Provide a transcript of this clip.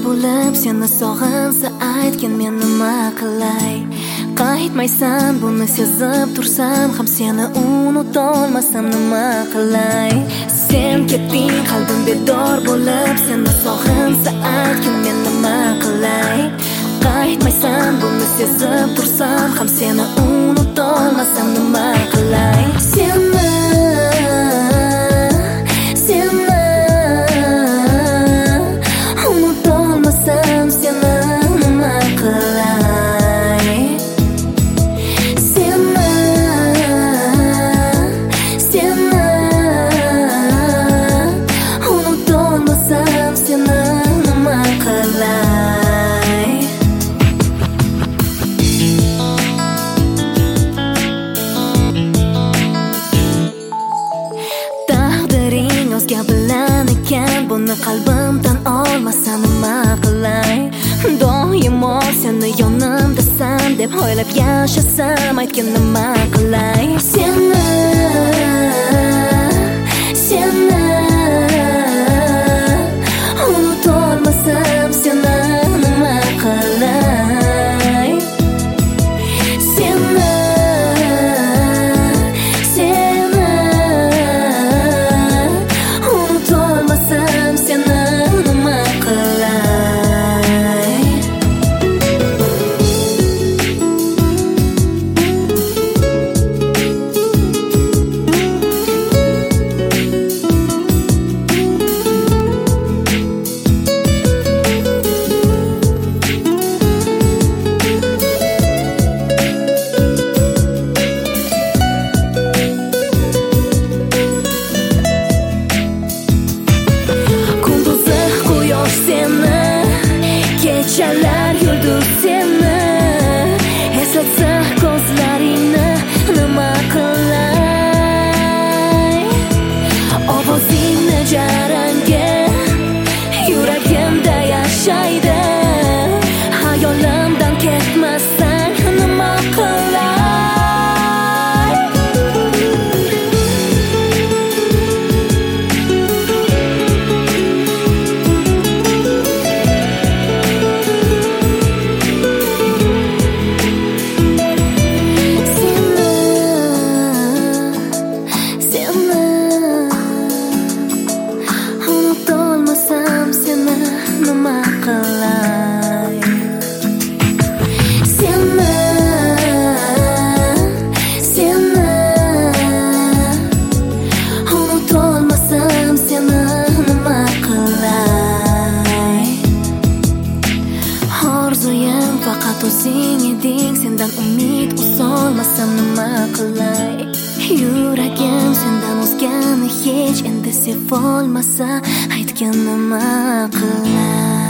bo'lib seni sog'insa aytgin men nima qilay. Qaytmaysan buni sezib tursam ham seni unutolmasam nima qilay. Sen ketding qalbim bedor bo'lib seni sog'insa aytgin men nima qilay. Qaytmaysan buni sezib tursam ham seni unutolmasam nima qilay. Bilan ekan buni qalbimdan olmasa nima qilay. Doimo seni yonimdasan deb o'ylab yashasam aytgin nima qilay. Seni unutolmasam seni nima qilay. Kechalar yulduz seni eslatsa ko'zlaringni nima qilay. Ovozingni jarangi yuragimda yashaydi. Hayolimdan ketmasdan nima qilay. Orzuyim faqat o'zing eding, sendan umid uzolmasam nima qilay. Yuragim sendan o'zgani hech endi sevolmasa aytgin nima qilay.